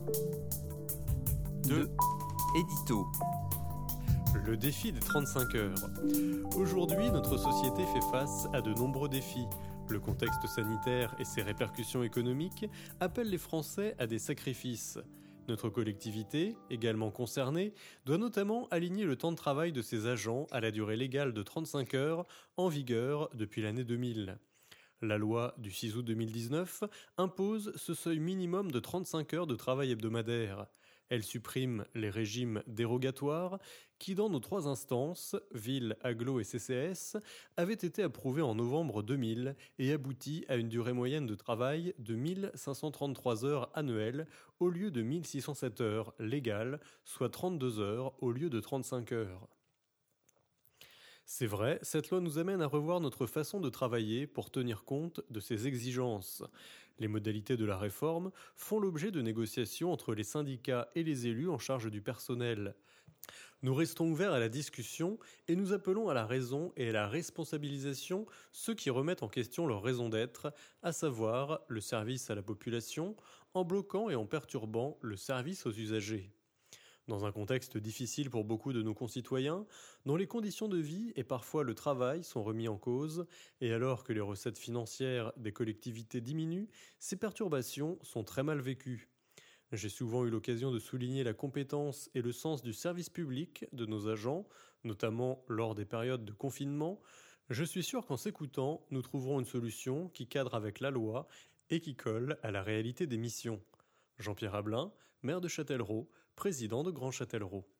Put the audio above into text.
2. Édito. Le défi des 35 heures. Aujourd'hui, notre société fait face à de nombreux défis. Le contexte sanitaire et ses répercussions économiques appellent les Français à des sacrifices. Notre collectivité, également concernée, doit notamment aligner le temps de travail de ses agents à la durée légale de 35 heures en vigueur depuis l'année 2000. La loi du 6 août 2019 impose ce seuil minimum de 35 heures de travail hebdomadaire. Elle supprime les régimes dérogatoires qui, dans nos trois instances, ville, agglo et CCAS, avaient été approuvés en novembre 2000 et abouti à une durée moyenne de travail de 1533 heures annuelles au lieu de 1607 heures légales, soit 32 heures au lieu de 35 heures. C'est vrai, cette loi nous amène à revoir notre façon de travailler pour tenir compte de ces exigences. Les modalités de la réforme font l'objet de négociations entre les syndicats et les élus en charge du personnel. Nous restons ouverts à la discussion et nous appelons à la raison et à la responsabilisation ceux qui remettent en question leur raison d'être, à savoir le service à la population, en bloquant et en perturbant le service aux usagers. Dans un contexte difficile pour beaucoup de nos concitoyens, dont les conditions de vie et parfois le travail sont remis en cause, et alors que les recettes financières des collectivités diminuent, ces perturbations sont très mal vécues. J'ai souvent eu l'occasion de souligner la compétence et le sens du service public de nos agents, notamment lors des périodes de confinement. Je suis sûr qu'en s'écoutant, nous trouverons une solution qui cadre avec la loi et qui colle à la réalité des missions. Jean-Pierre Ablin, maire de Châtellerault, président de Grand Châtellerault.